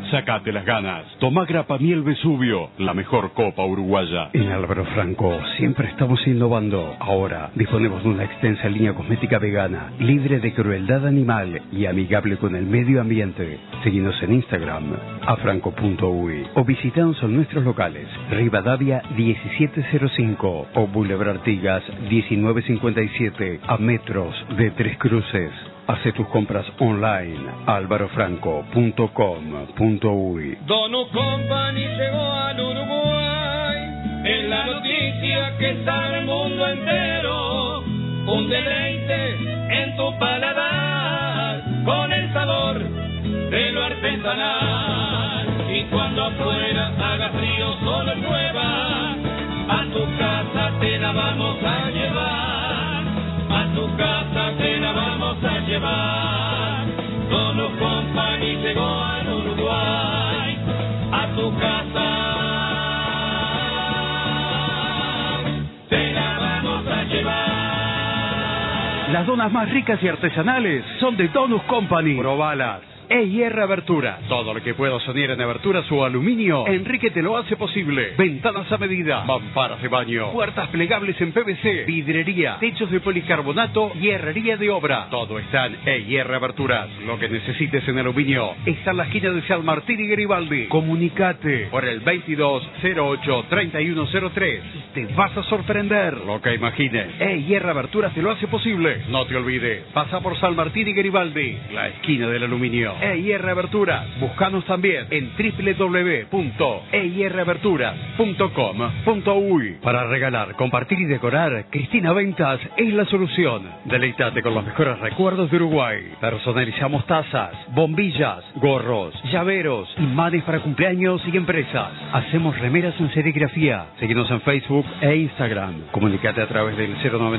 Sacate las ganas. Tomá Grappa Miel Vesubio, la mejor copa uruguaya. En Álvaro Franco siempre estamos innovando. Ahora disponemos de una extensa línea cosmética vegana, libre de crueldad animal y amigable con el medio ambiente. Seguinos en Instagram, afranco.uy, o visitanos en nuestros locales, Rivadavia 1705 o Boulevard Artigas 1957, a metros de Tres Cruces. Hace tus compras online, alvarofranco.com.uy. Donut Company llegó al Uruguay, es la noticia que está en el mundo entero. Un deleite en tu paladar, con el sabor de lo artesanal. Y cuando afuera haga frío, solo llueva, a tu casa te la vamos a llevar. A tu casa te la vamos a llevar. Donut Company llegó al Uruguay. A tu casa te la vamos a llevar. Las donas más ricas y artesanales son de Donut Company. Probalas. EIR Aberturas. Todo lo que puedas soñar en aberturas o aluminio, Enrique te lo hace posible. Ventanas a medida, mamparas de baño, puertas plegables en PVC, vidrería, techos de policarbonato y herrería de obra. Todo está en EIR Aberturas. Lo que necesites en aluminio está en la esquina de San Martín y Garibaldi. Comunicate por el 2208-3103 y te vas a sorprender. Lo que imagines, EIR Aberturas te lo hace posible. No te olvides, pasa por San Martín y Garibaldi, la esquina del aluminio. EIR Aberturas. Búscanos también en www.eiraberturas.com.uy. Para regalar, compartir y decorar, Cristina Ventas es la solución. Deleitate con los mejores recuerdos de Uruguay. Personalizamos tazas, bombillas, gorros, llaveros, imanes para cumpleaños y empresas. Hacemos remeras en serigrafía. Seguinos en Facebook e Instagram. Comunicate a través del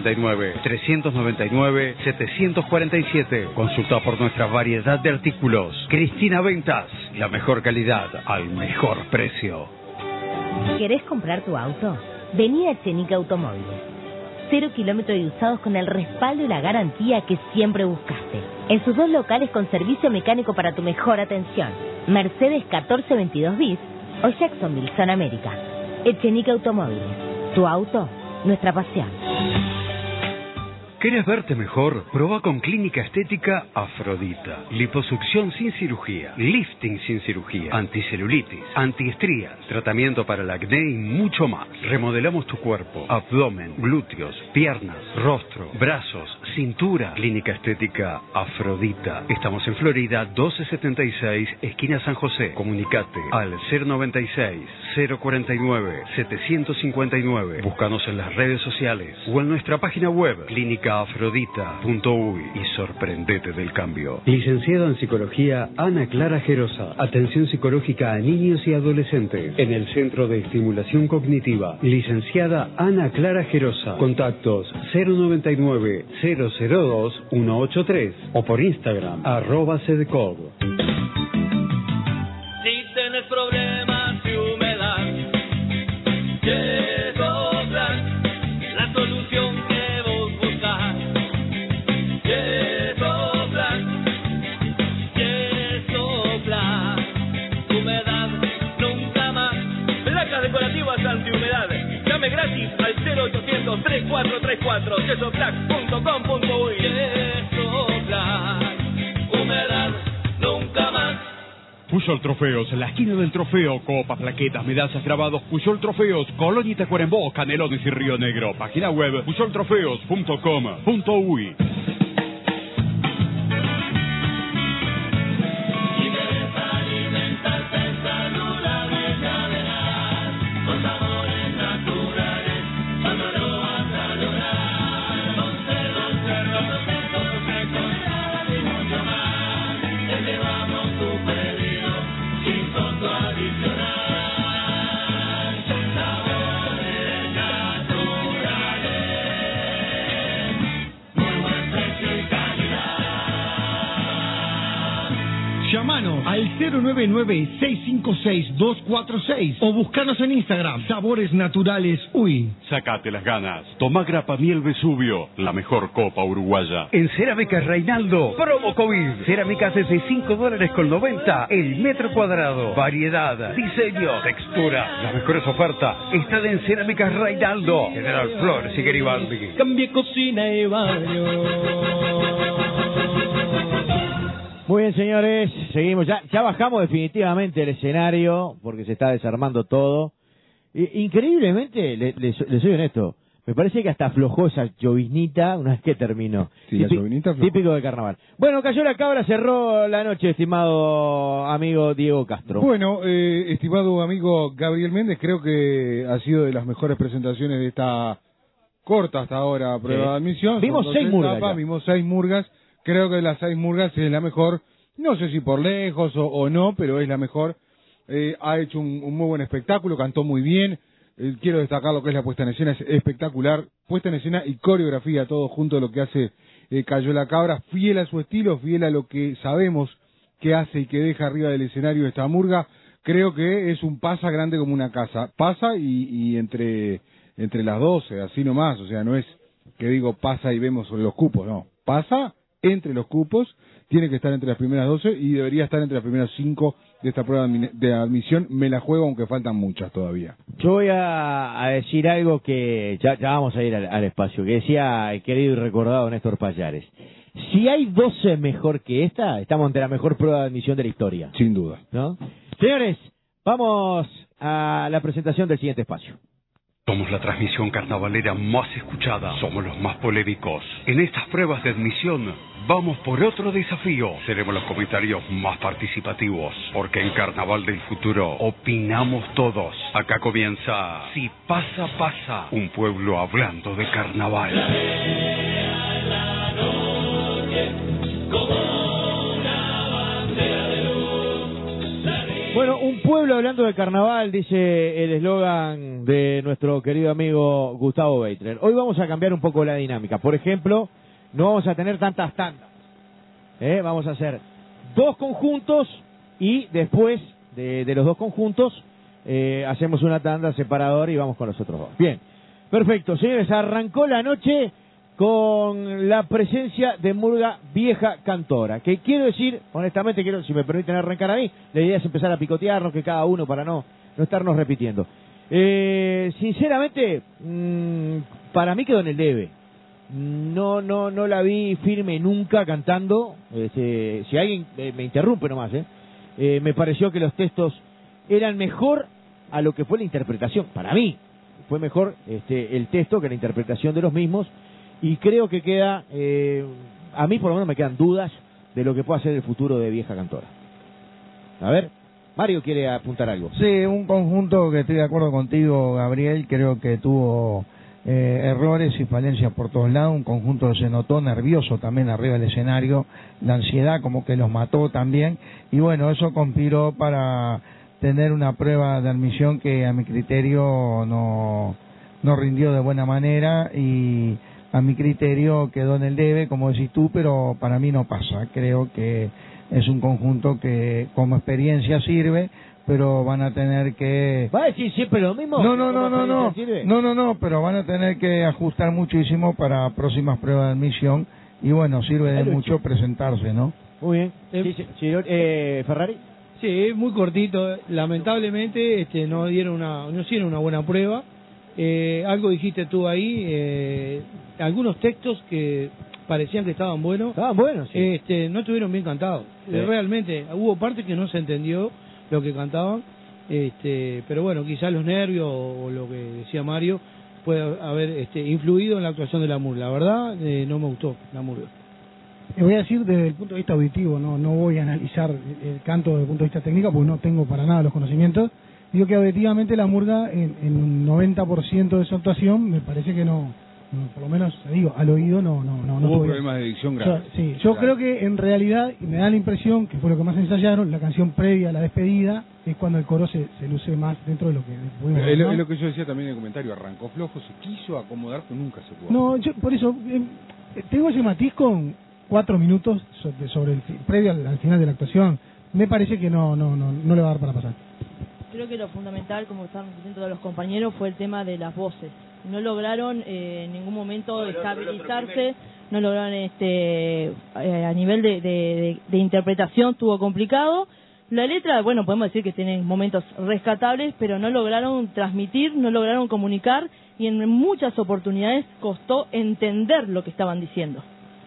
099-399-747. Consulta por nuestra variedad de artículos. Cristina Ventas, la mejor calidad al mejor precio. ¿Querés comprar tu auto? Vení a Chenica Automóviles. 0 kilómetros de usados con el respaldo y la garantía que siempre buscaste. En sus 2 locales con servicio mecánico para tu mejor atención. Mercedes 1422 bis o Jacksonville, Zona América. Chenica Automóviles. Tu auto, nuestra pasión. ¿Querés verte mejor? Proba con Clínica Estética Afrodita. Liposucción sin cirugía, lifting sin cirugía, anticelulitis, antiestrías, tratamiento para el acné y mucho más. Remodelamos tu cuerpo, abdomen, glúteos, piernas, rostro, brazos, cintura. Clínica Estética Afrodita. Estamos en Florida 1276, esquina San José. Comunicate al 096-049-759. Búscanos en las redes sociales o en nuestra página web clínicaafrodita.uy y sorprendete del cambio. Licenciada en Psicología Ana Clara Gerosa. Atención psicológica a niños y adolescentes en el Centro de Estimulación Cognitiva. Licenciada Ana Clara Gerosa. Contactos 099-002-183 o por Instagram @sedcog. Si tenés problemas de humedad, Yesoplan, la solución que vos buscás. Yesoplan, humedad nunca más. Placas decorativas antihumedad. Llame gratis al 0800-3434 yesoplan.com.uy. Yesoplan, humedad nunca más. Puyol Trofeos, la esquina del trofeo, copas, plaquetas, medallas, grabados. Puyol Trofeos, Colonia y Tacuarembó, Canelones y Río Negro. Página web puyoltrofeos.com.uy. Muy buen Llamanos al 099-656-246 o buscanos en Instagram, Sabores Naturales UI. Sacate las ganas. Toma grapa miel Vesubio, la mejor copa uruguaya. En Cerámicas Reinaldo, promo COVID. Cerámicas desde $5.90 el metro cuadrado. Variedad, diseño, textura. Las mejores ofertas están en Cerámicas Reinaldo. General Flores y Garibaldi. Cambie cocina y baño. Muy bien, señores, seguimos. Ya bajamos definitivamente el escenario porque se está desarmando todo. Increíblemente, le soy honesto, me parece que hasta aflojó esa lloviznita una vez que terminó. Sí, la lloviznita aflojó. Típico de carnaval. Bueno, cayó la cabra, cerró la noche, estimado amigo Diego Castro. Bueno, estimado amigo Gabriel Méndez, creo que ha sido de las mejores presentaciones de esta corta hasta ahora prueba de admisión. Vimos 6 murgas. Vimos 6 murgas. Creo que de las 6 murgas es la mejor, no sé si por lejos o no, pero es la mejor. Ha hecho un muy buen espectáculo, cantó muy bien. Quiero destacar lo que es la puesta en escena, es espectacular. Puesta en escena y coreografía, todo junto a lo que hace Cayó la Cabra, fiel a su estilo, fiel a lo que sabemos que hace y que deja arriba del escenario esta murga. Creo que es un pasa grande como una casa. Pasa y entre las 12, así nomás, o sea, no es que digo pasa y vemos sobre los cupos, no. Pasa entre los cupos, tiene que estar entre las primeras 12 y debería estar entre las primeras 5 de esta prueba de admisión. Me la juego, aunque faltan muchas todavía. Yo voy a decir algo que ya vamos a ir al espacio, que decía el querido y recordado Néstor Payares. Si hay 12 mejor que esta, estamos ante la mejor prueba de admisión de la historia. Sin duda. ¿No? Señores, vamos a la presentación del siguiente espacio. Somos la transmisión carnavalera más escuchada. Somos los más polémicos. En estas pruebas de admisión, vamos por otro desafío. Seremos los comentarios más participativos. Porque en Carnaval del Futuro opinamos todos. Acá comienza Si Pasa, Pasa. Un pueblo hablando de carnaval. Bueno, un pueblo hablando de carnaval, dice el eslogan de nuestro querido amigo Gustavo Beitler. Hoy vamos a cambiar un poco la dinámica. Por ejemplo, no vamos a tener tantas tandas. Vamos a hacer 2 conjuntos y después de los 2 conjuntos hacemos una tanda separadora y vamos con los otros 2. Bien, perfecto, señores, arrancó la noche con la presencia de Murga Vieja Cantora, que quiero decir, honestamente, si me permiten arrancar a mí, la idea es empezar a picotearnos, que cada uno, para no estarnos repitiendo. Sinceramente, para mí quedó en el debe. No la vi firme nunca cantando. Si alguien me interrumpe nomás, me pareció que los textos eran mejor a lo que fue la interpretación. Para mí fue mejor el texto que la interpretación de los mismos. Y creo que queda, a mí por lo menos me quedan dudas de lo que pueda ser el futuro de Vieja Cantora. A ver, Mario quiere apuntar algo. Sí, un conjunto que estoy de acuerdo contigo, Gabriel, creo que tuvo errores y falencias por todos lados, un conjunto que se notó nervioso también arriba del escenario, la ansiedad como que los mató también, y bueno, eso conspiró para tener una prueba de admisión que a mi criterio no rindió de buena manera y a mi criterio quedó en el debe, como decís tú, pero para mí no pasa. Creo que es un conjunto que como experiencia sirve, pero van a tener que... ¿Va a decir siempre lo mismo? No, pero van a tener que ajustar muchísimo para próximas pruebas de admisión y bueno, sirve de mucho presentarse, ¿no? Muy bien. Ferrari. Sí, muy cortito. Lamentablemente no hicieron una buena prueba. Algo dijiste tú ahí, algunos textos que parecían que estaban buenos. Estaban buenos, sí. No estuvieron bien cantados. Sí. Realmente, hubo partes que no se entendió lo que cantaban, pero bueno, quizás los nervios o lo que decía Mario puede haber influido en la actuación de la murga. La verdad, no me gustó la murga. Voy a decir desde el punto de vista auditivo, no voy a analizar el canto desde el punto de vista técnico, porque no tengo para nada los conocimientos. Digo que objetivamente la murga en un 90% de su actuación me parece que no, por lo menos digo, al oído no hubo problemas de dicción graves. Sí, yo creo que en realidad, y me da la impresión que fue lo que más ensayaron, la canción previa a la despedida es cuando el coro se luce más dentro de lo que pudimos ver, ¿no? Es lo que yo decía también en el comentario, arrancó flojo, se quiso acomodar, pero nunca se pudo. No, yo por eso tengo ese matiz con 4 minutos sobre el previo al final de la actuación. me parece que no le va a dar para pasar. Creo que lo fundamental, como están diciendo todos los compañeros, fue el tema de las voces. No lograron en ningún momento estabilizarse, no lograron a nivel de interpretación, estuvo complicado. La letra, bueno, podemos decir que tiene momentos rescatables, pero no lograron transmitir, no lograron comunicar, y en muchas oportunidades costó entender lo que estaban diciendo.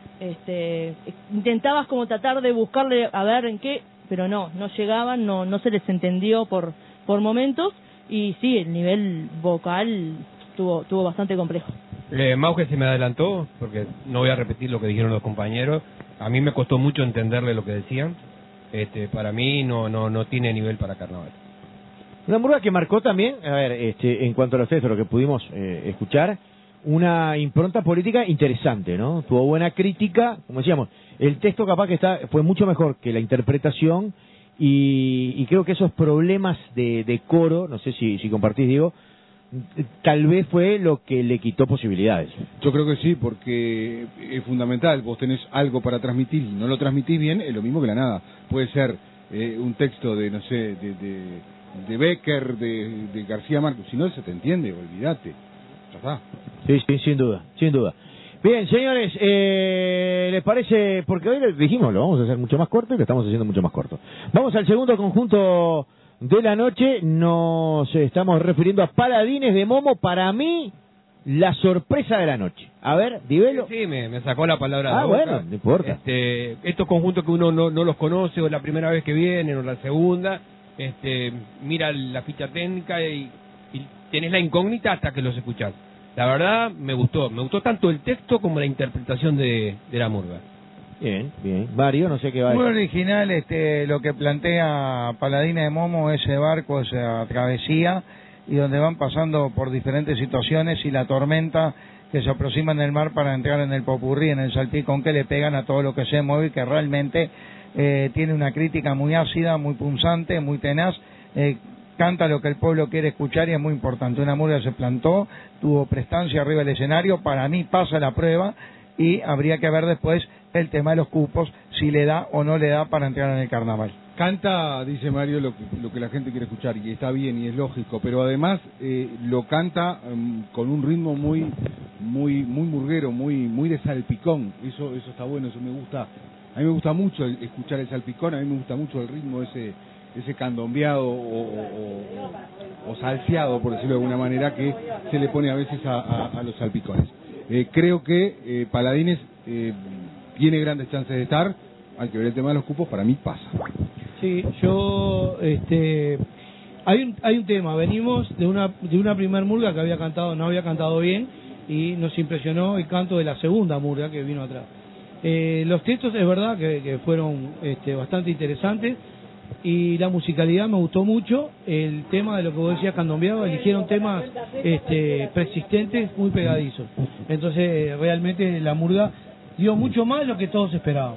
Intentabas como tratar de buscarle a ver en qué, pero no llegaban, no se les entendió por momentos, y sí, el nivel vocal tuvo bastante complejo. Mauge se me adelantó, porque no voy a repetir lo que dijeron los compañeros. A mí me costó mucho entenderle lo que decían. Para mí no tiene nivel para carnaval. Una murga que marcó también, a ver, en cuanto a los textos, lo que pudimos escuchar, una impronta política interesante, ¿no? Tuvo buena crítica, como decíamos, el texto capaz que fue mucho mejor que la interpretación, y creo que esos problemas de coro, no sé si compartís, Diego, tal vez fue lo que le quitó posibilidades. Yo creo que sí, porque es fundamental. Vos tenés algo para transmitir y no lo transmitís bien, es lo mismo que la nada. Puede ser un texto de, no sé, de Becker, de García Márquez. Si no se te entiende, olvídate. Ya está. Sí, sin duda. Bien, señores, ¿les parece? Porque hoy les dijimos, lo vamos a hacer mucho más corto y lo estamos haciendo mucho más corto. Vamos al segundo conjunto de la noche. Nos estamos refiriendo a Paladines de Momo. Para mí, la sorpresa de la noche. A ver, Divelo. Sí, me sacó la palabra de la boca. Bueno, no importa. Estos conjuntos que uno no los conoce, o la primera vez que vienen, o la segunda, mira la ficha técnica y tenés la incógnita hasta que los escuchás. La verdad, me gustó tanto el texto como la interpretación de la murga. Bien. Mario, no sé qué va a Muy decir. original lo que plantea Paladines de Momo, ese barco, esa travesía, y donde van pasando por diferentes situaciones y la tormenta que se aproxima en el mar para entrar en el popurrí, en el salpicón que le pegan a todo lo que se mueve, y que realmente tiene una crítica muy ácida, muy punzante, muy tenaz. Canta lo que el pueblo quiere escuchar y es muy importante. Una murga se plantó, tuvo prestancia arriba del escenario, para mí pasa la prueba, y habría que ver después el tema de los cupos, si le da o no le da para entrar en el carnaval. Canta, dice Mario, lo que la gente quiere escuchar, y está bien y es lógico, pero además lo canta con un ritmo muy murguero, muy de salpicón. Eso está bueno, eso me gusta. A mí me gusta mucho escuchar el salpicón, a mí me gusta mucho el ritmo ese candombeado o salseado, por decirlo de alguna manera, que se le pone a veces a los salpicones. Creo que Paladines tiene grandes chances de estar. Hay que ver el tema de los cupos, para mí pasa. Sí, yo hay un tema, venimos de una primer murga que no había cantado bien, y nos impresionó el canto de la segunda murga que vino atrás. Los textos es verdad que fueron bastante interesantes, y la musicalidad me gustó mucho. El tema de lo que vos decías, candombeado, eligieron temas persistentes, muy pegadizos. Entonces realmente la murga dio mucho más de lo que todos esperábamos.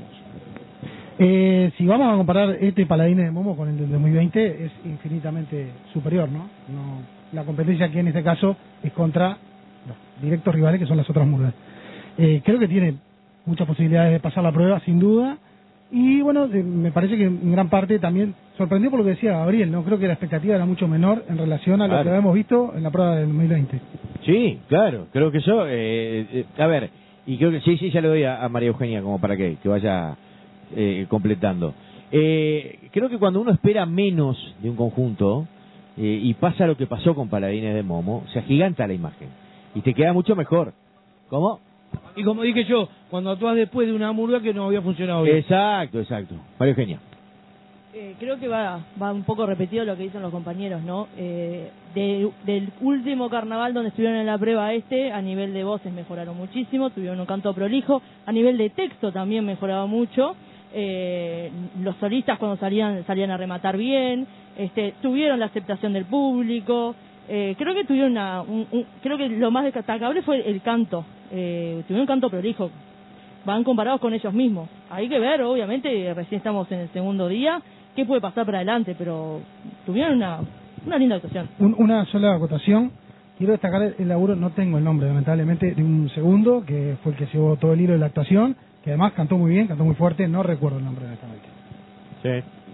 Si vamos a comparar Paladines de Momo con el del 2020, es infinitamente superior, ¿no? La competencia aquí en este caso es contra los directos rivales, que son las otras murgas. Creo que tiene muchas posibilidades de pasar la prueba, sin duda, y bueno, me parece que en gran parte también sorprendió por lo que decía Gabriel, ¿no? Creo que la expectativa era mucho menor en relación a lo que habíamos visto en la prueba del 2020. Sí, claro, creo que yo, a ver, y creo que sí, ya le doy a María Eugenia como para que vaya completando. Creo que cuando uno espera menos de un conjunto, y pasa lo que pasó con Paladines de Momo, se agiganta la imagen y te queda mucho mejor. ¿Cómo? Y como dije yo, cuando actúas después de una murga que no había funcionado bien. Exacto. María Eugenia. Creo que va un poco repetido lo que dicen los compañeros, ¿no? Del último carnaval donde estuvieron en la prueba a nivel de voces mejoraron muchísimo, tuvieron un canto prolijo, a nivel de texto también mejoraba mucho. Los solistas cuando salían a rematar bien, tuvieron la aceptación del público. Creo que tuvieron creo que lo más destacable fue el canto. Tuvieron un canto prolijo, van comparados con ellos mismos. Hay que ver, obviamente, recién estamos en el segundo día, qué puede pasar para adelante, pero tuvieron una linda actuación. Una sola acotación, quiero destacar el laburo, no tengo el nombre lamentablemente, de un segundo, que fue el que llevó todo el hilo de la actuación, que además cantó muy bien, cantó muy fuerte, no recuerdo el nombre honestamente. Sí.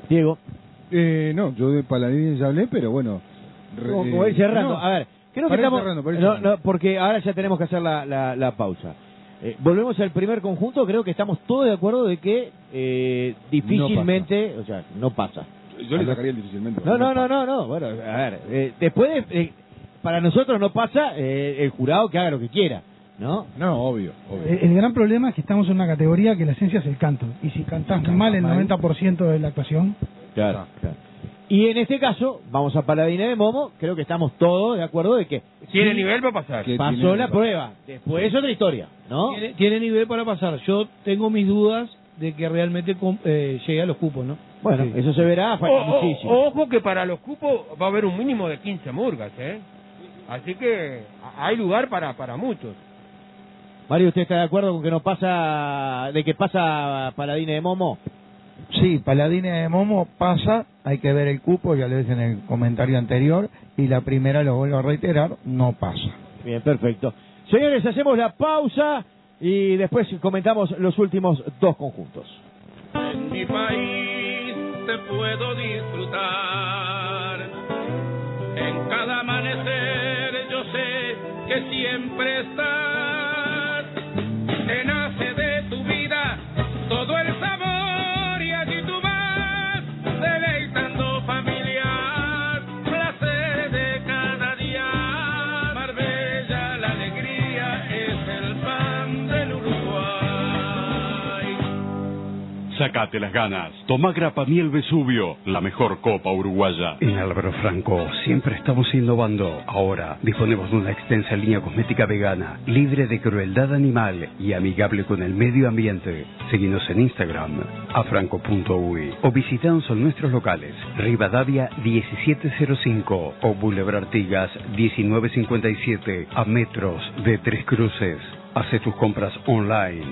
Diego. No, yo de Paladines ya hablé, pero bueno. Como ir cerrando. No, A ver, creo que para ir estamos... cerrando, para ir cerrando. No, porque ahora ya tenemos que hacer la pausa. Volvemos al primer conjunto, creo que estamos todos de acuerdo de que difícilmente, o sea, no pasa. Yo le sacaría el difícilmente. No, bueno, a ver, después para nosotros no pasa, el jurado que haga lo que quiera, ¿no? No, obvio. El gran problema es que estamos en una categoría que la esencia es el canto, y si cantás mal el 90% de la actuación... Claro. Y en este caso, vamos a Paladines de Momo, creo que estamos todos de acuerdo de que... Tiene nivel para pasar. Pasó la prueba, después es otra historia, ¿no? Tiene nivel para pasar. Yo tengo mis dudas de que realmente llegue a los cupos, ¿no? Bueno, eso se verá, falta muchísimo. Ojo que para los cupos va a haber un mínimo de 15 murgas, ¿eh? Así que hay lugar para muchos. Mario, ¿usted está de acuerdo con que no pasa, de que pasa Paladines de Momo? Sí, Paladines de Momo pasa, hay que ver el cupo, ya lo dije en el comentario anterior, y la primera, lo vuelvo a reiterar, no pasa. Bien, perfecto. Señores, hacemos la pausa y después comentamos los últimos dos conjuntos. En mi país te puedo disfrutar, en cada amanecer yo sé que siempre estás, te nace de tu vida todo el sabor y allí tú vas, deleitando familiar, placer de cada día, Marbella, la alegría es el pan del Uruguay. Sacate las ganas. Toma Grapa Miel Vesubio, la mejor copa uruguaya. En Álvaro Franco siempre estamos innovando. Ahora disponemos de una extensa línea cosmética vegana, libre de crueldad animal y amigable con el medio ambiente. Seguinos en Instagram, afranco.uy, o visitanos en nuestros locales, Rivadavia 1705 o Boulevard Artigas 1957, a metros de Tres Cruces. Hace tus compras online,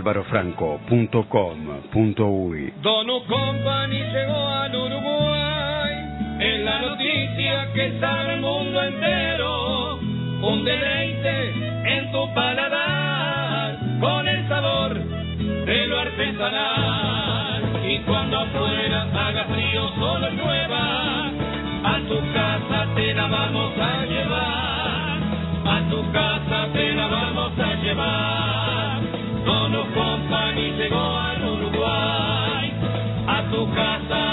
alvarofranco.com.uy. Dono Company llegó al Uruguay, es la noticia que sale al mundo entero, un deleite en tu paladar, con el sabor de lo artesanal, y cuando afuera haga frío solo llueva, a tu casa te la vamos a llevar, a tu casa te la vamos a llevar. Dono Company llegó al Uruguay, a tu casa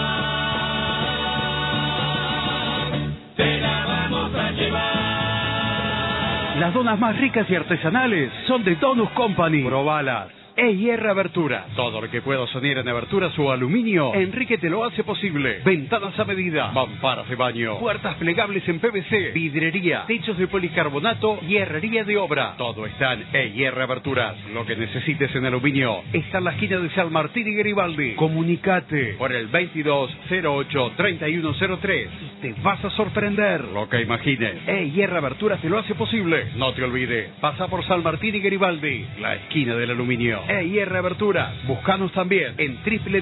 te la vamos a llevar. Las donas más ricas y artesanales son de Donus Company. Probalas. EIR Abertura. Todo lo que puedo soñar en aberturas o aluminio, Enrique te lo hace posible. Ventanas a medida, mamparas de baño, puertas plegables en PVC, vidrería, techos de policarbonato y herrería de obra. Todo está en EIR Aberturas. Lo que necesites en aluminio está en la esquina de San Martín y Garibaldi. Comunicate por el 2208-3103 y te vas a sorprender. Lo que imagines, EIR Aberturas te lo hace posible. No te olvides, pasa por San Martín y Garibaldi, la esquina del aluminio. EIR Aberturas. Búscanos también en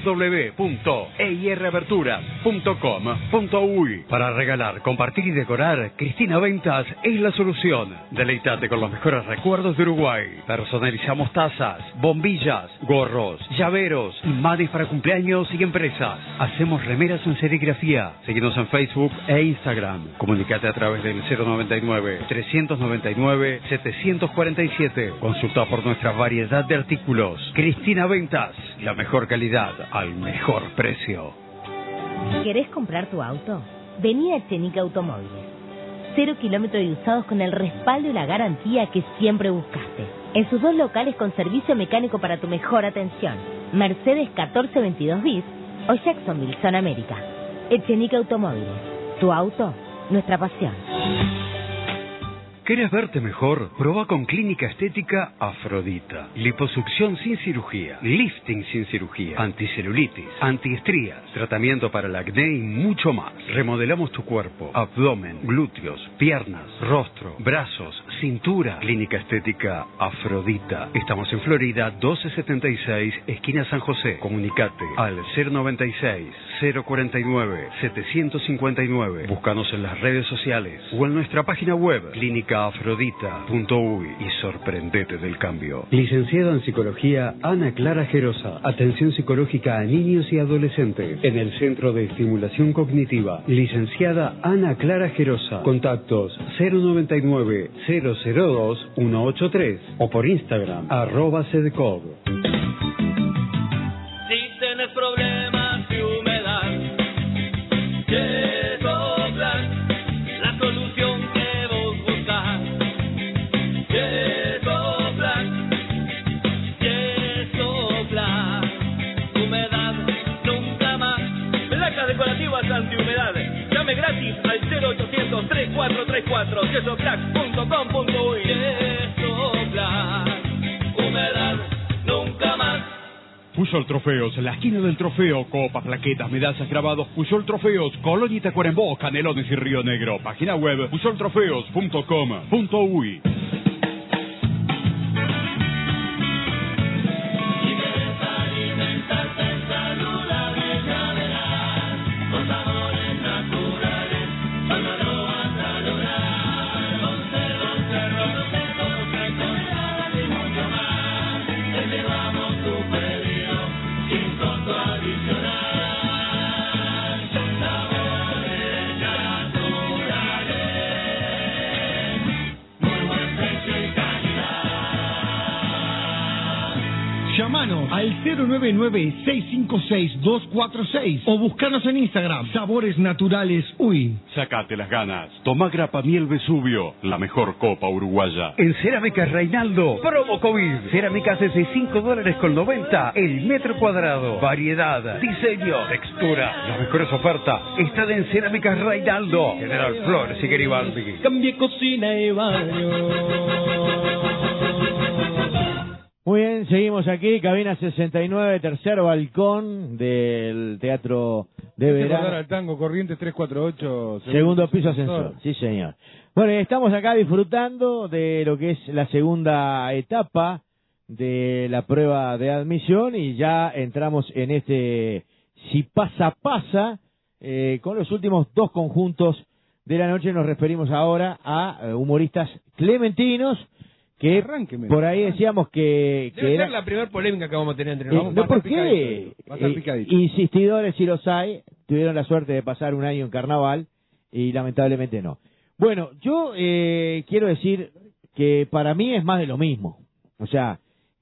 www.eiraberturas.com.uy. Para regalar, compartir y decorar, Cristina Ventas es la solución. Deleitate con los mejores recuerdos de Uruguay. Personalizamos tazas, bombillas, gorros, llaveros, imanes para cumpleaños y empresas. Hacemos remeras en serigrafía. Síguenos en Facebook e Instagram. Comunicate a través del 099-399-747. Consulta por nuestra variedad de artículos. Cristina Ventas, la mejor calidad al mejor precio. ¿Querés comprar tu auto? Vení a Chenica Automóviles. 0 kilómetros de usados con el respaldo y la garantía que siempre buscaste. En sus dos locales con servicio mecánico para tu mejor atención. Mercedes 1422 bis o Jacksonville, Zona América. Chenica Automóviles. Tu auto, nuestra pasión. ¿Querés verte mejor? Proba con Clínica Estética Afrodita. Liposucción sin cirugía, lifting sin cirugía, anticelulitis, antiestrías, tratamiento para el acné y mucho más. Remodelamos tu cuerpo, abdomen, glúteos, piernas, rostro, brazos, cintura. Clínica Estética Afrodita. Estamos en Florida 1276, esquina San José. Comunicate al 096-049-759. Búscanos en las redes sociales o en nuestra página web clínica Busca Afrodita.uy y sorprendete del cambio. Licenciada en Psicología Ana Clara Gerosa. Atención psicológica a niños y adolescentes en el Centro de Estimulación Cognitiva. Licenciada Ana Clara Gerosa. Contactos 099-002-183 o por Instagram @sedcog. Si tienes problemas de humedad, Yesoplan, la solución que vos buscás. Yesoplan, Yesoplan, humedad nunca más. Placas decorativas antihumedad. Llame gratis al 0800-3434 yesoplan.com.uy. Yesoplan, humedad nunca más. Puyol Trofeos, la esquina del trofeo, copas, plaquetas, medallas, grabados, Puyol Trofeos, Colonia y Tacuarembó, Canelones y Río Negro. Página web puyoltrofeos.com.uy. Llamanos al 099-656-246 o buscanos en Instagram, Sabores Naturales Uy. Sacate las ganas. Toma grapa miel Vesubio, la mejor copa uruguaya. En Cerámicas Reinaldo, promo COVID. Cerámicas desde $5.90 el metro cuadrado. Variedad, diseño, textura. Las mejores ofertas están en Cerámicas Reinaldo. General Flores y Garibaldi. Cambie cocina y baño. Muy bien, seguimos aquí, cabina 69, tercer balcón del Teatro de Verano. Al tango Corrientes 348. Segundo piso ascensor, sí señor. Bueno, estamos acá disfrutando de lo que es la segunda etapa de la prueba de admisión y ya entramos en este si pasa, pasa, con los últimos dos conjuntos de la noche. Nos referimos ahora a humoristas clementinos, que por ahí decíamos que Debe era ser la primera polémica que vamos a tener entre nosotros. no, ¿por qué? Va a estar picadito. Insistidores, si los hay, tuvieron la suerte de pasar un año en carnaval y lamentablemente no. Bueno, yo quiero decir que para mí es más de lo mismo. O sea,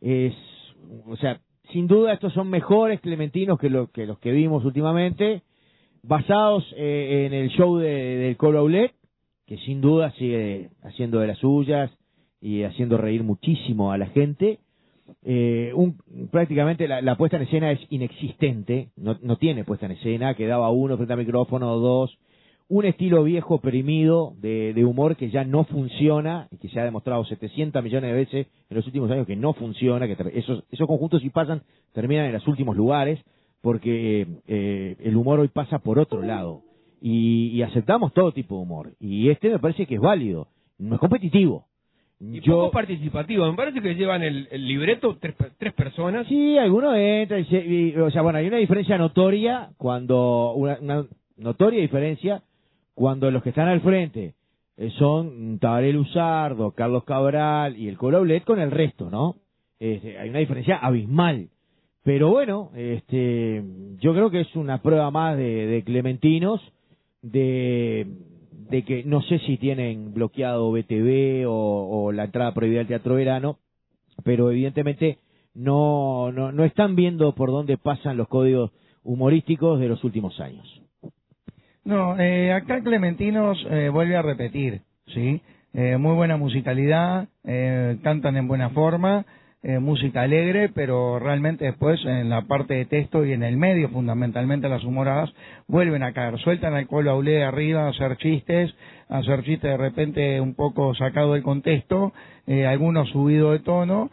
sin duda estos son mejores clementinos que los que vimos últimamente, basados en el show del Colo Aulet, que sin duda sigue haciendo de las suyas y haciendo reír muchísimo a la gente. Prácticamente la puesta en escena es inexistente, no tiene puesta en escena, quedaba uno frente al micrófono, dos, un estilo viejo oprimido de humor que ya no funciona y que se ha demostrado 700 millones de veces en los últimos años que no funciona, que esos conjuntos si pasan terminan en los últimos lugares, porque el humor hoy pasa por otro lado y aceptamos todo tipo de humor, y este me parece que es válido, no es competitivo. Y poco participativo. Me parece que llevan el libreto tres personas. Sí, algunos entran hay una diferencia notoria cuando una notoria diferencia cuando los que están al frente son Tabaré Luzardo, Carlos Cabral y el Colo Aulet con el resto, ¿no? Hay una diferencia abismal. Pero bueno, yo creo que es una prueba más de clementinos, de que no sé si tienen bloqueado BTV o la entrada prohibida al Teatro Verano, pero evidentemente no están viendo por dónde pasan los códigos humorísticos de los últimos años. No, acá Clementinos vuelve a repetir, ¿sí? Muy buena musicalidad, cantan en buena forma, música alegre, pero realmente después en la parte de texto y en el medio, fundamentalmente las humoradas, vuelven a caer, sueltan al Colo Aulet arriba a hacer chistes de repente un poco sacado del contexto, algunos subido de tono,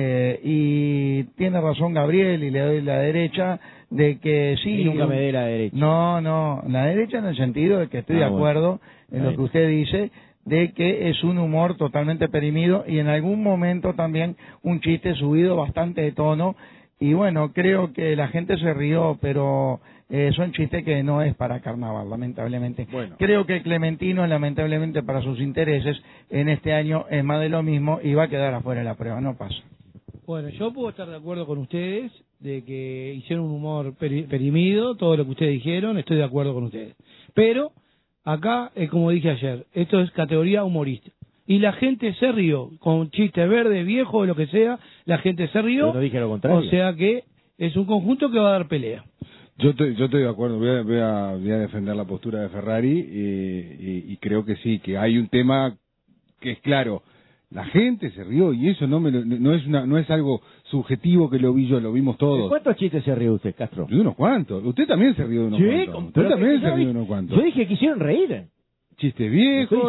y tiene razón Gabriel, y le doy la derecha, de que sí... Y nunca me dé la derecha. No, la derecha en el sentido de que estoy de acuerdo en lo que usted dice, de que es un humor totalmente perimido y en algún momento también un chiste subido bastante de tono Y bueno, creo que la gente se rió, pero son chistes que no es para carnaval, lamentablemente. Bueno. Creo que Clementino, lamentablemente para sus intereses, en este año es más de lo mismo y va a quedar afuera de la prueba, no pasa. Bueno, yo puedo estar de acuerdo con ustedes de que hicieron un humor perimido, todo lo que ustedes dijeron, estoy de acuerdo con ustedes. Pero acá, como dije ayer, esto es categoría humorista. Y la gente se rió, con chistes verdes, viejos, o lo que sea, la gente se rió. Yo no dije lo contrario. O sea que es un conjunto que va a dar pelea. Yo estoy de acuerdo, voy a defender la postura de Ferrari y creo que sí, que hay un tema que es claro. La gente se rió y eso no es algo subjetivo que lo vi yo, lo vimos todos. ¿De cuántos chistes se rió usted, Castro? De unos cuantos. Usted también se rió de unos cuantos. Usted también se rió de unos cuantos. Yo dije que hicieron reír. Chistes viejos,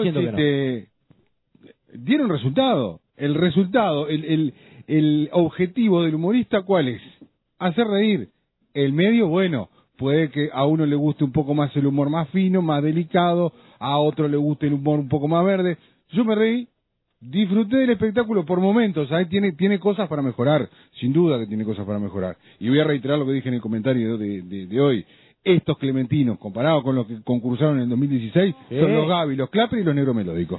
dieron resultado. El resultado, el objetivo del humorista, ¿cuál es? Hacer reír. El medio, bueno, puede que a uno le guste un poco más el humor más fino, más delicado, a otro le guste el humor un poco más verde. Yo me reí. Disfruté del espectáculo por momentos, ahí tiene cosas para mejorar, sin duda que tiene cosas para mejorar. Y voy a reiterar lo que dije en el comentario de hoy. Estos clementinos, comparados con los que concursaron en el 2016, son los Gaby, los Clapper y los Negro Melódicos.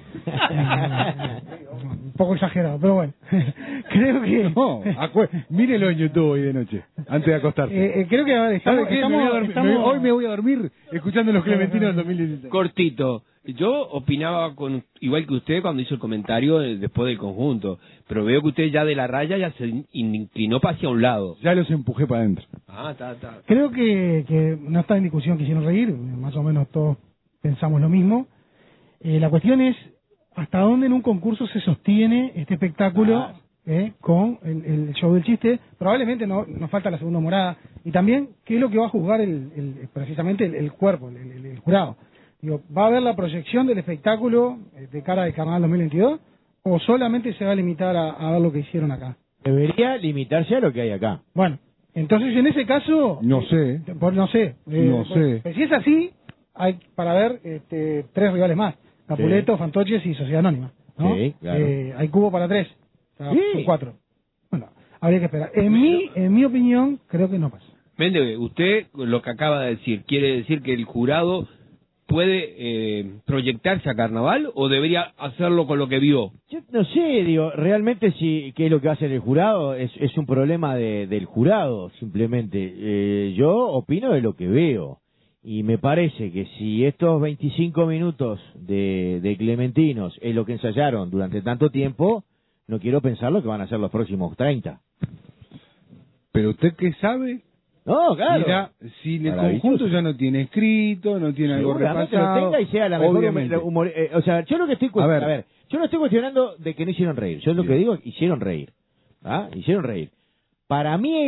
Un poco exagerado, pero bueno. Creo que... No, mírelo en YouTube hoy de noche, antes de acostarse. Creo que estamos... Hoy me voy a dormir escuchando los clementinos del 2016. Cortito. Yo opinaba igual que usted cuando hizo el comentario después del conjunto, pero veo que usted ya de la raya ya se inclinó para hacia un lado. Ya los empujé para adentro. Está. Creo que no está en discusión que hicieron reír, más o menos todos pensamos lo mismo. La cuestión es hasta dónde en un concurso se sostiene este espectáculo con el show del chiste. Probablemente nos falta la segunda morada. Y también, ¿qué es lo que va a juzgar precisamente el cuerpo, el jurado? Digo, ¿va a haber la proyección del espectáculo de cara al Carnaval 2022 o solamente se va a limitar a ver lo que hicieron acá? Debería limitarse a lo que hay acá. Bueno, entonces en ese caso... No sé. No sé. Si es así, hay para ver 3 rivales más. Capuleto, Fantoches y Sociedad Anónima, ¿no? Sí, claro. Hay cubo para 3. Son 4. Bueno, habría que esperar. En mi opinión, creo que no pasa. Mende, usted lo que acaba de decir, ¿quiere decir que el jurado puede proyectarse a Carnaval o debería hacerlo con lo que vio? Yo no sé, realmente qué es lo que hace el jurado, es un problema del jurado, simplemente. Yo opino de lo que veo, y me parece que si estos 25 minutos de Clementinos es lo que ensayaron durante tanto tiempo, no quiero pensar lo que van a hacer los próximos 30. ¿Pero usted qué sabe? No, claro. Mira, si el conjunto ya no tiene escrito, no tiene algo repasado, lo tenga y sea la mejor obviamente. o sea, yo lo que estoy cuestionando, yo no estoy cuestionando de que no hicieron reír. Yo lo que digo, hicieron reír. Hicieron reír. Para mí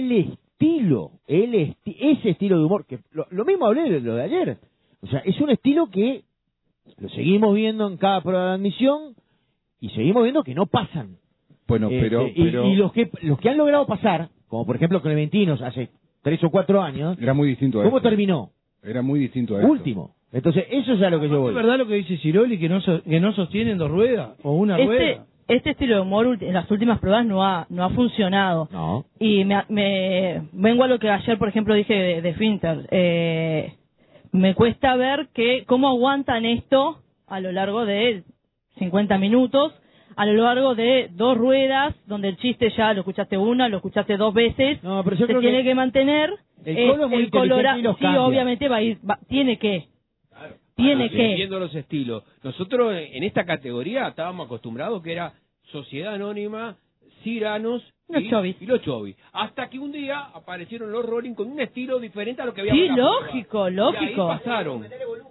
ese estilo de humor, que lo mismo hablé de lo de ayer. O sea, es un estilo que lo seguimos viendo en cada prueba de admisión y seguimos viendo que no pasan. Bueno, pero y los que han logrado pasar, como por ejemplo Clementinos hace 3 o 4 años, era muy distinto a ¿cómo esto. terminó? Era muy distinto a esto. Último. Entonces, eso es a lo que yo voy. ¿Es verdad lo que dice Ciroli, que no sostienen 2 ruedas o una rueda? Este estilo de humor en las últimas pruebas no ha funcionado. No. Y me vengo a lo que ayer, por ejemplo, dije de Finter. Me cuesta ver cómo aguantan esto a lo largo de 50 minutos, a lo largo de 2 ruedas, donde el chiste ya lo escuchaste una, lo escuchaste 2 veces. No, pero yo se creo tiene que mantener. El Colo es muy inteligente y los sí, cambia. obviamente tiene que. Tiene que. Viendo los estilos. Nosotros en esta categoría estábamos acostumbrados que era Sociedad Anónima, Ciranos y los Chovis. Hasta que un día aparecieron los Rolling con un estilo diferente a lo que había. Sí, lógico. Y ahí pasaron.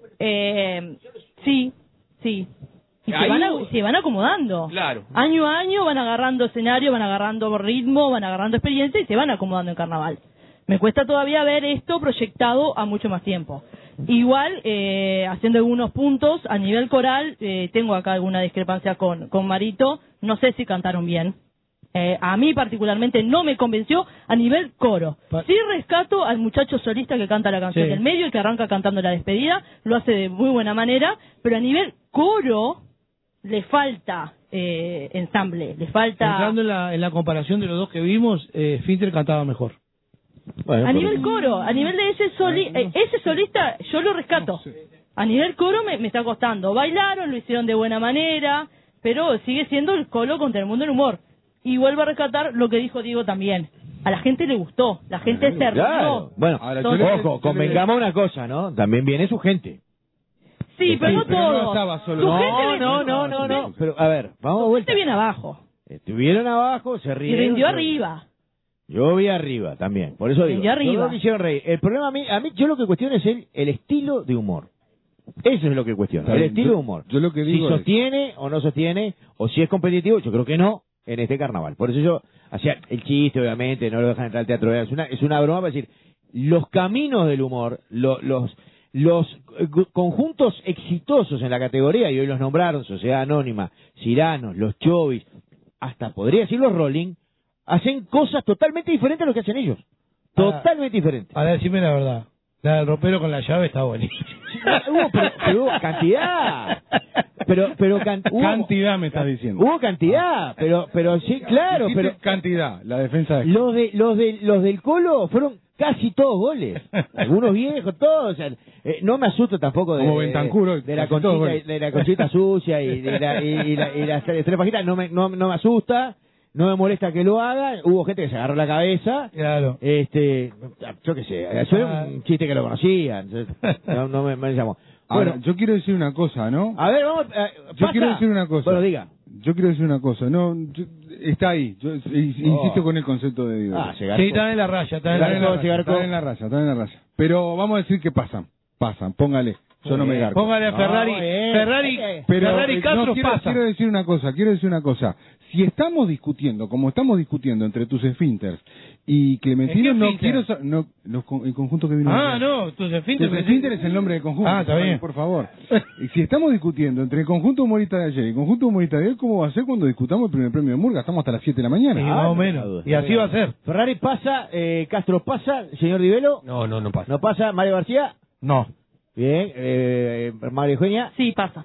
Sí. Y se van acomodando. Claro. Año a año van agarrando escenario, van agarrando ritmo, van agarrando experiencia y se van acomodando en Carnaval. Me cuesta todavía ver esto proyectado a mucho más tiempo. Igual, haciendo algunos puntos, a nivel coral, tengo acá alguna discrepancia con Marito. No sé si cantaron bien. A mí particularmente no me convenció a nivel coro. Sí rescato al muchacho solista que canta la canción del medio y que arranca cantando la despedida. Lo hace de muy buena manera. Pero a nivel coro le falta ensamble, le falta... Entrando en la comparación de los dos que vimos, Finter cantaba mejor. Bueno, a nivel coro, a nivel de ese solista, yo lo rescato. A nivel coro me está costando. Bailaron, lo hicieron de buena manera, pero sigue siendo el Colo contra el mundo del humor. Y vuelvo a rescatar lo que dijo Diego también. A la gente le gustó, la gente se rió. Claro. Bueno, ojo, convengamos una cosa, ¿no? También viene su gente. Sí, pero no pero todo. no estaba solo. Su gente No. Pero, a ver, vamos de vuelta. Gente viene abajo. Estuvieron abajo, se Y rieron. rindió arriba. Yo vi arriba también, por eso digo. Rindió arriba. Yo no quisieron reír. El problema a mí, yo lo que cuestiono es el estilo de humor. Eso es lo que cuestiono, el estilo de humor. Yo lo que digo si sostiene o no sostiene, o si es competitivo, yo creo que no, en este carnaval. Por eso yo hacía el chiste, obviamente, no lo dejan entrar al teatro. Es una broma para decir, los caminos del humor, los conjuntos exitosos en la categoría, y hoy los nombraron, Sociedad Anónima, Ciranos, Los Chovis, hasta podría decir los Rolling, hacen cosas totalmente diferentes a lo que hacen ellos. Totalmente diferentes. Ahora decime la verdad. La del ropero con la llave está buenísima. Pero hubo cantidad. Pero cantidad me estás diciendo. Hubo cantidad, pero sí, claro, Dijiste pero cantidad, la defensa de los del Colo fueron casi todos goles. Algunos viejos, todos. O sea, no me asusto tampoco Como Bentancur, de la casi todos conchita, goles. de la conchita sucia y las tres pajitas. No me asusta. No me molesta que lo haga. Hubo gente que se agarró la cabeza. Claro. Yo qué sé. Eso era un chiste que lo conocía. Entonces, no me llamó. Ahora, Bueno, yo quiero decir una cosa, ¿no? a ver, vamos. Yo quiero decir una cosa. Bueno, diga. Yo quiero decir una cosa. Está ahí. Yo insisto con el concepto de Dios. Se Sí, está en la raya, está en la raya. Está en la raya. Pero vamos a decir que pasan. Póngale. Yo no me garco. Póngale a Ferrari. Ferrari Castro pasa. Quiero decir una cosa. Si estamos discutiendo, como estamos discutiendo entre tus esfínteres y Clementino, ¿En qué no esfínter? quiero el conjunto que vino. No, tus esfínteres. Tus esfínteres es el nombre del conjunto. Está bien. Por favor. Y si estamos discutiendo entre el conjunto humorista de ayer y el conjunto humorista de hoy, ¿cómo va a ser cuando discutamos el primer premio de Murga? Estamos hasta las 7 de la mañana. Sí, más o menos. Y así va a ser. Ferrari pasa, Castro pasa, señor Divelo. No pasa. ¿No pasa? Mario García. No. Bien, Mario Eugenia. Sí, pasa.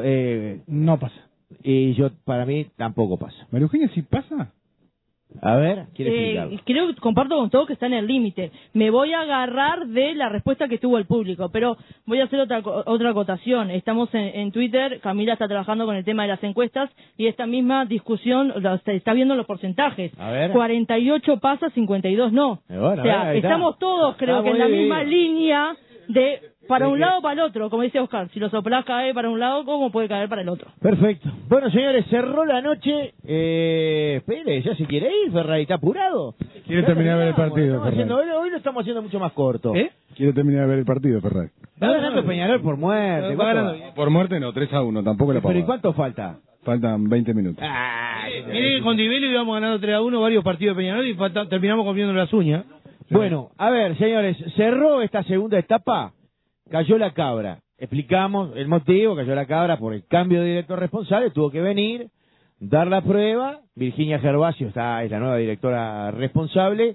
No pasa. Y yo, para mí, tampoco pasa. María Eugenia, ¿sí pasa? A ver, ¿quiere explicar? Creo que comparto con todo que está en el límite. Me voy a agarrar de la respuesta que tuvo el público, pero voy a hacer otra acotación. Estamos en Twitter, Camila está trabajando con el tema de las encuestas y esta misma discusión se está viendo los porcentajes. A ver. 48 pasa, 52 no. Bueno, O sea, ahí está. estamos todos, creo Está que en la muy misma bien. línea de para Sí, un que- lado o para el otro, como dice Oscar. Si lo soplás cae para un lado, ¿cómo puede caer para el otro? Perfecto. Bueno, señores, cerró la noche. Espere, ya si quiere ir, Ferrari, ¿está apurado? Quiere Ya terminar de ver el terminamos, partido, estamos Ferrari. haciendo- hoy lo estamos haciendo mucho más corto. Quiero terminar de ver el partido, Ferrari. Va ganando Peñarol por muerte. Va ganando. ¿Cuánto? Por muerte no, 3-1, tampoco la Pero ¿y pavada. cuánto falta? Faltan 20 minutos. Mire que con Divelo íbamos ganando 3-1 varios partidos de Peñarol y terminamos comiendo las uñas. Bueno, a ver, señores, cerró esta segunda etapa, cayó la cabra. Explicamos el motivo, cayó la cabra por el cambio de director responsable, tuvo que venir, dar la prueba. Virginia Gervasio es la nueva directora responsable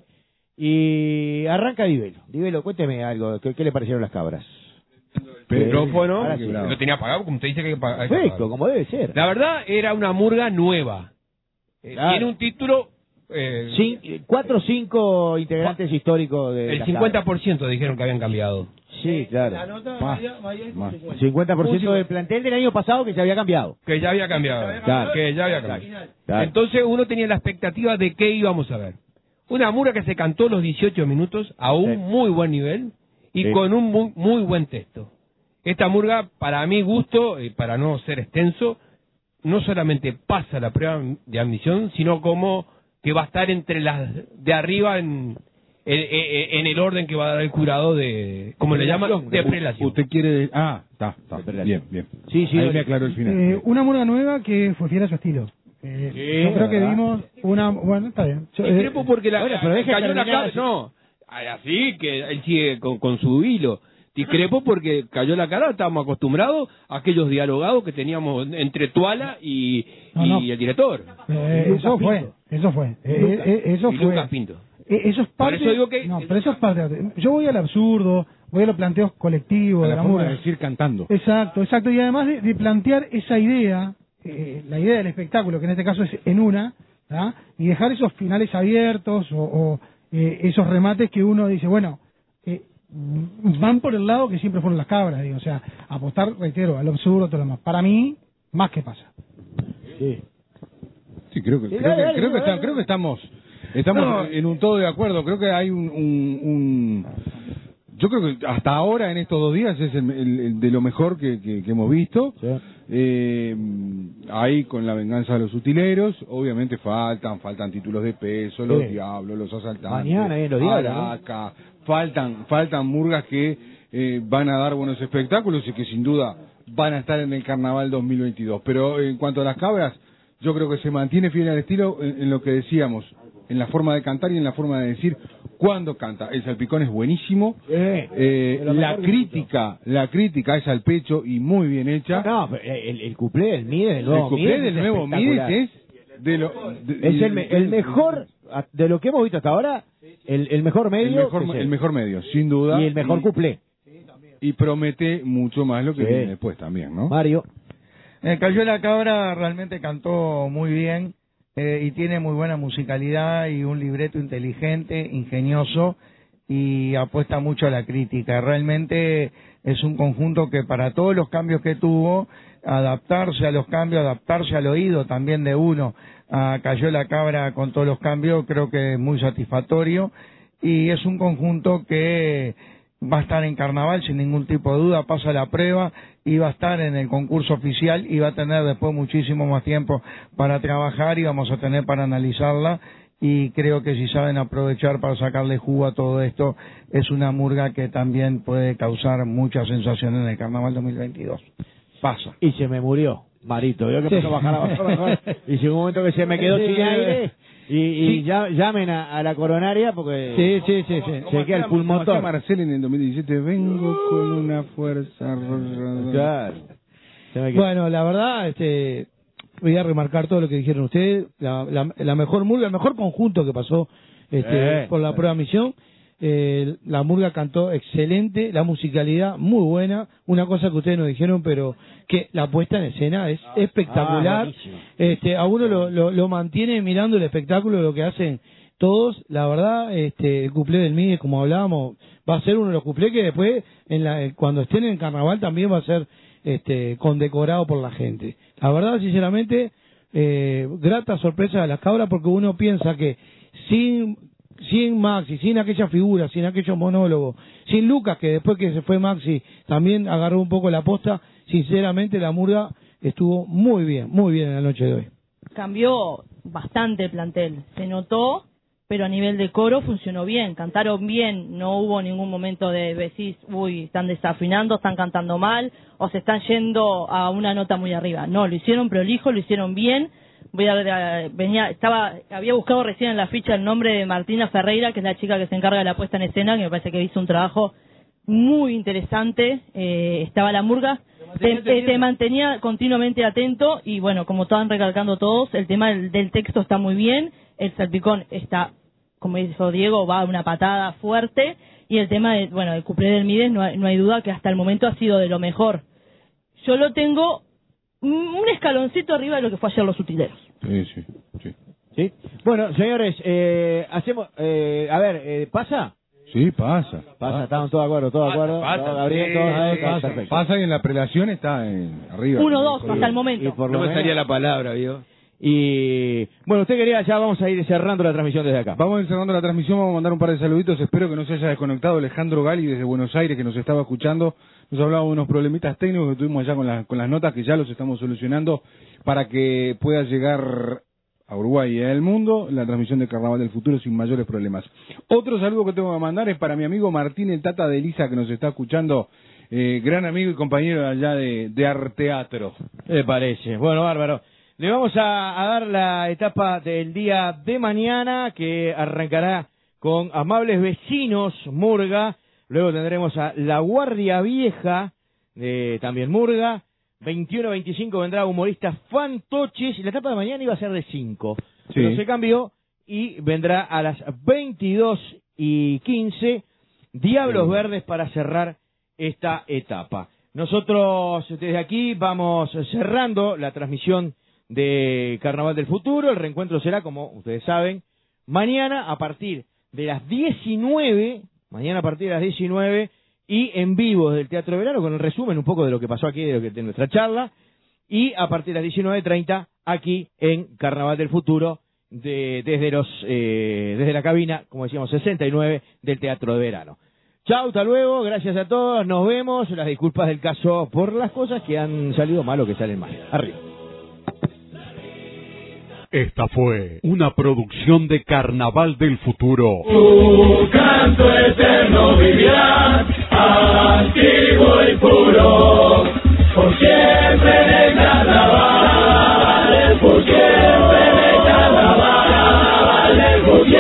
y arranca Divelo. Divelo, cuénteme algo, ¿qué le parecieron las cabras? Micrófono, Ahora sí. lo tenía apagado, como usted dice que pagar. Perfecto, como debe ser. La verdad, era una murga nueva. Claro. Tiene un título... 4 o 5 integrantes históricos de el las 50% dijeron que habían cambiado. cabras. Sí, claro. La nota Más, María es más. 50% del plantel del año pasado que se había cambiado. Que ya había cambiado. Claro. Que ya había cambiado. Claro. Entonces uno tenía la expectativa de qué íbamos a ver. Una murga que se cantó los 18 minutos a un Sí. muy buen nivel y Sí. con un muy buen texto. Esta murga, para mi gusto, y para no ser extenso, no solamente pasa la prueba de admisión, sino como que va a estar entre las de arriba en el orden que va a dar el jurado de, como le llaman, de prelación. Usted quiere... está. Prelación. Bien. Sí, Ahí sí, me aclaró el final. Una murga nueva que fue fiel a su estilo. Yo creo que ¿verdad? vimos una... Bueno, está bien. Yo, Discrepo porque bueno, pero deje cayó la terminar. cara, no, así que él sigue con su hilo. Discrepo porque cayó la cara, estábamos acostumbrados a aquellos dialogados que teníamos entre Tuala y No. el director. eso fue. Eso Y fue. Lucas Pinto. Eso es parte... eso digo que- No, pero eso es parte... Yo voy al absurdo, voy a los planteos colectivos A de la la forma murga. de decir cantando. Exacto. Y además de plantear esa idea, la idea del espectáculo, que en este caso es en una, ¿tá? Y dejar esos finales abiertos o esos remates que uno dice, bueno, van por el lado que siempre fueron las cabras, digo, o sea, apostar, reitero, al absurdo, todo lo demás. Para mí, más que pasa. Sí. Sí, creo que estamos en un todo de acuerdo. Creo que hay yo creo que hasta ahora en estos 2 días es el de lo mejor que hemos visto. Sí. Ahí con la venganza de los utileros, obviamente faltan títulos de peso, los diablos, los asaltantes, mañana los diablos, Araca, faltan murgas que van a dar buenos espectáculos y que sin duda van a estar en el Carnaval 2022. Pero en cuanto a las cabras, yo creo que se mantiene fiel al estilo en lo que decíamos, en la forma de cantar y en la forma de decir cuando canta. El salpicón es buenísimo, la crítica es al pecho y muy bien hecha. No, el cuplé del Mides, el nuevo Mides es el mejor de lo que hemos visto hasta ahora, el mejor medio, el mejor medio, sin duda, y el mejor cuplé. Y promete mucho más lo que viene después también, ¿no? Mario. Cayó la Cabra realmente cantó muy bien y tiene muy buena musicalidad y un libreto inteligente, ingenioso y apuesta mucho a la crítica. Realmente es un conjunto que para todos los cambios que tuvo, adaptarse a los cambios, adaptarse al oído también de uno, Cayó la Cabra con todos los cambios, creo que es muy satisfactorio y es un conjunto que va a estar en Carnaval sin ningún tipo de duda, pasa la prueba y va a estar en el concurso oficial y va a tener después muchísimo más tiempo para trabajar y vamos a tener para analizarla y creo que si saben aprovechar para sacarle jugo a todo esto, es una murga que también puede causar mucha sensación en el Carnaval 2022. Pasa. Y se me murió, Marito, veo que empezó a bajar y llegó un momento que se me quedó sin aire. Y ya llamen a la coronaria porque se queda el pulmotor. Marcel en el 2017, vengo con una fuerza. Claro. Bueno, la verdad, voy a remarcar todo lo que dijeron ustedes. La mejor murga, el mejor conjunto que pasó por la prueba misión. La murga cantó excelente, la musicalidad muy buena, una cosa que ustedes no dijeron, pero que la puesta en escena es espectacular. A uno lo mantiene mirando el espectáculo, lo que hacen todos. La verdad, el cuplé del Mides, como hablábamos, va a ser uno de los cuplés que después, cuando estén en el Carnaval, también va a ser condecorado por la gente. La verdad, sinceramente, grata sorpresa de las cabras, porque uno piensa que sin Maxi, sin aquella figura, sin aquellos monólogos, sin Lucas, que después que se fue Maxi también agarró un poco la posta, sinceramente la murga estuvo muy bien en la noche de hoy. Cambió bastante el plantel, se notó, pero a nivel de coro funcionó bien, cantaron bien, no hubo ningún momento de decir, uy, están desafinando, están cantando mal, o se están yendo a una nota muy arriba. No, lo hicieron prolijo, lo hicieron bien. Había buscado recién en la ficha el nombre de Martina Ferreira, que es la chica que se encarga de la puesta en escena, que me parece que hizo un trabajo muy interesante. Estaba la murga, te mantenía continuamente atento y bueno, como estaban recalcando todos, el tema del texto está muy bien, el salpicón está, como dijo Diego, va a una patada fuerte y el tema del cuplé del Mides no hay duda que hasta el momento ha sido de lo mejor. Yo lo tengo un escaloncito arriba de lo que fue ayer los utileros. Sí. Bueno, señores, hacemos... ¿pasa? Sí, pasa. Estaban todos de acuerdo. Pasa. Gabriel, pasa y en la prelación está arriba. 1-2 hasta el momento. No me salía la palabra, ¿vio? Y bueno, usted quería, ya vamos a ir cerrando la transmisión desde acá. Vamos a ir cerrando la transmisión, vamos a mandar un par de saluditos. Espero que no se haya desconectado Alejandro Gali desde Buenos Aires, que nos estaba escuchando. Nos hablaba de unos problemitas técnicos que tuvimos allá con las notas, que ya los estamos solucionando para que pueda llegar a Uruguay y al mundo la transmisión del Carnaval del Futuro sin mayores problemas. Otro saludo que tengo que mandar es para mi amigo Martín el Tata de Elisa, que nos está escuchando, gran amigo y compañero allá de Arteatro. Me parece. Bueno, bárbaro. Le vamos a dar la etapa del día de mañana, que arrancará con Amables Vecinos, murga. Luego tendremos a La Guardia Vieja, también murga. 21-25 vendrá Humorista Fantoches. Y la etapa de mañana iba a ser de 5. Pero se cambió y vendrá a las 22:15 Diablos Verdes para cerrar esta etapa. Nosotros desde aquí vamos cerrando la transmisión de Carnaval del Futuro. El reencuentro será, como ustedes saben, mañana a partir de las 19, mañana a partir de las 19, y en vivo desde el Teatro de Verano, con el resumen un poco de lo que pasó aquí, de nuestra charla, y a partir de las 19:30, aquí en Carnaval del Futuro, desde la cabina, como decíamos, 69 del Teatro de Verano. Chau, hasta luego, gracias a todos, nos vemos, las disculpas del caso por las cosas que han salido mal o que salen mal. Arriba. Esta fue una producción de Carnaval del Futuro. Tu canto eterno vivirá, antiguo y puro, por siempre en el carnaval, por siempre en el carnaval, por siempre.